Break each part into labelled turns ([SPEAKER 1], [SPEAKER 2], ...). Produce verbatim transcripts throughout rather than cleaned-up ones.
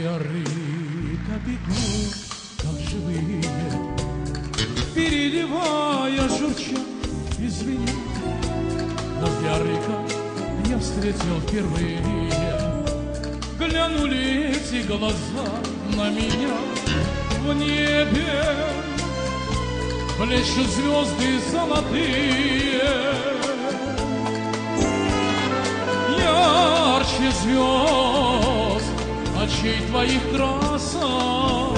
[SPEAKER 1] ярыка бегут, как живые, переливая, журча и звенит. Вот ярыка я встретил впервые, глянули эти глаза на меня. В небе блещут звезды золотые, ярче звезд очей твоих красок.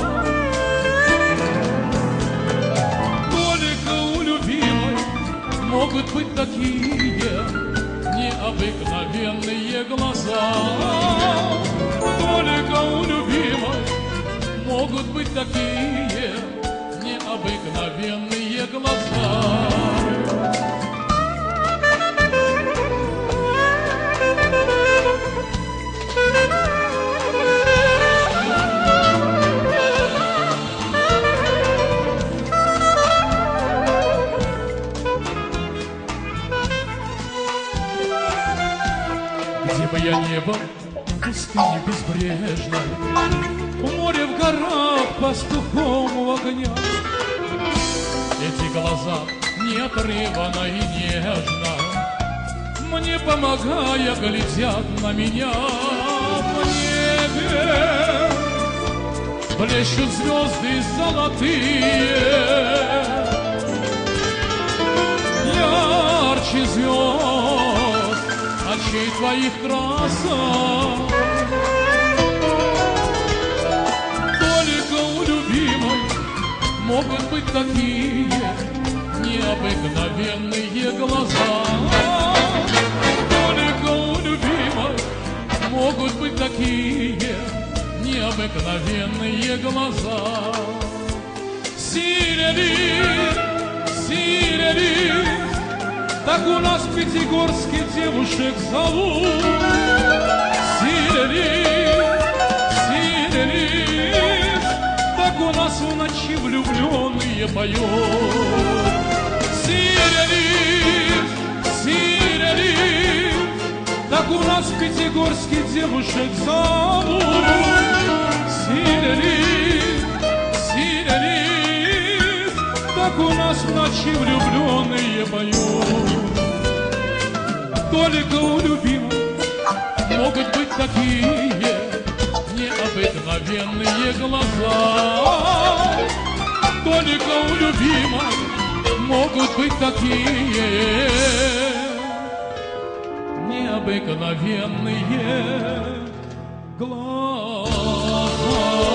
[SPEAKER 1] Только у любимой могут быть такие необыкновенные глаза. Только у любимой могут быть такие необыкновенные глаза. Где бы я ни был, в пустыне безбрежной, в море, в горах, пастухом в огнях, эти глаза неотрывно и нежно, мне помогая, глядят на меня. В небе блещут звезды золотые, ярче звезд очей твоих красок. Только у любимой могут быть такие необыкновенные глаза. Только у любимой могут быть такие необыкновенные глаза. Сирени, сирени, так у нас в Пятигорске девушек зовут. Сирени, сирени, так у нас в ночи влюбленные поют. Сирени, сирени, так у нас в Пятигорске девушек зовут. Сирени, сирени, так у нас в ночи влюбленные поют. Только у любимых могут быть такие необыкновенные глаза. Только у любимых могут быть такие необыкновенные глаза.